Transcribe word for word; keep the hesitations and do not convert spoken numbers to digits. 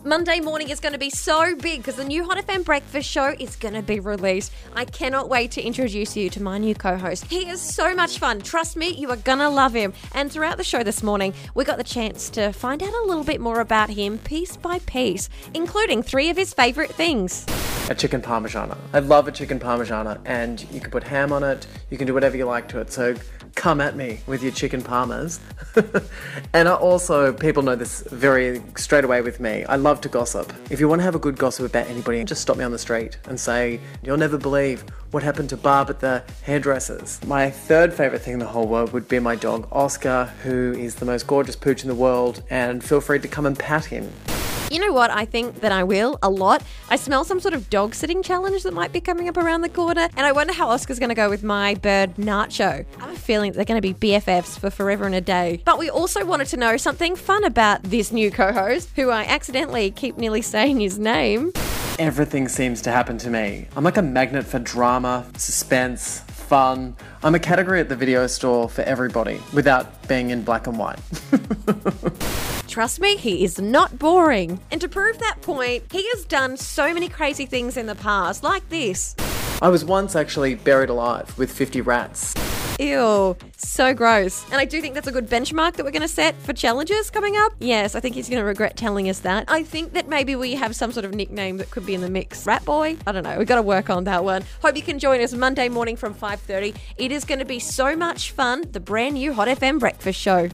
Monday morning is going to be so big because the new Hot F M Breakfast Show is going to be released. I cannot wait to introduce you to my new co-host. He is so much fun. Trust me, you are going to love him. And throughout the show this morning, we got the chance to find out a little bit more about him piece by piece, including three of his favourite things. A chicken parmigiana. I love a chicken parmigiana, and you can put ham on it, you can do whatever you like to it, so come at me with your chicken parmas. And I also, people know this very straight away with me, I love to gossip. If you want to have a good gossip about anybody, just stop me on the street and say, you'll never believe what happened to Barb at the hairdressers. My third favourite thing in the whole world would be my dog Oscar, who is the most gorgeous pooch in the world, and feel free to come and pat him. You know what? I think that I will a lot. I smell some sort of dog sitting challenge that might be coming up around the corner, and I wonder how Oscar's going to go with my bird Nacho. I have a feeling that they're going to be B F Fs for forever and a day. But we also wanted to know something fun about this new co-host, who I accidentally keep nearly saying his name. Everything seems to happen to me. I'm like a magnet for drama, suspense, fun. I'm a category at the video store for everybody, without being in black and white. Trust me, he is not boring. And to prove that point, he has done so many crazy things in the past, like this. I was once actually buried alive with fifty rats. Ew, so gross. And I do think that's a good benchmark that we're going to set for challenges coming up. Yes, I think he's going to regret telling us that. I think that maybe we have some sort of nickname that could be in the mix. Rat Boy? I don't know. We've got to work on that one. Hope you can join us Monday morning from five thirty. It is going to be so much fun. The brand new Hot F M Breakfast Show.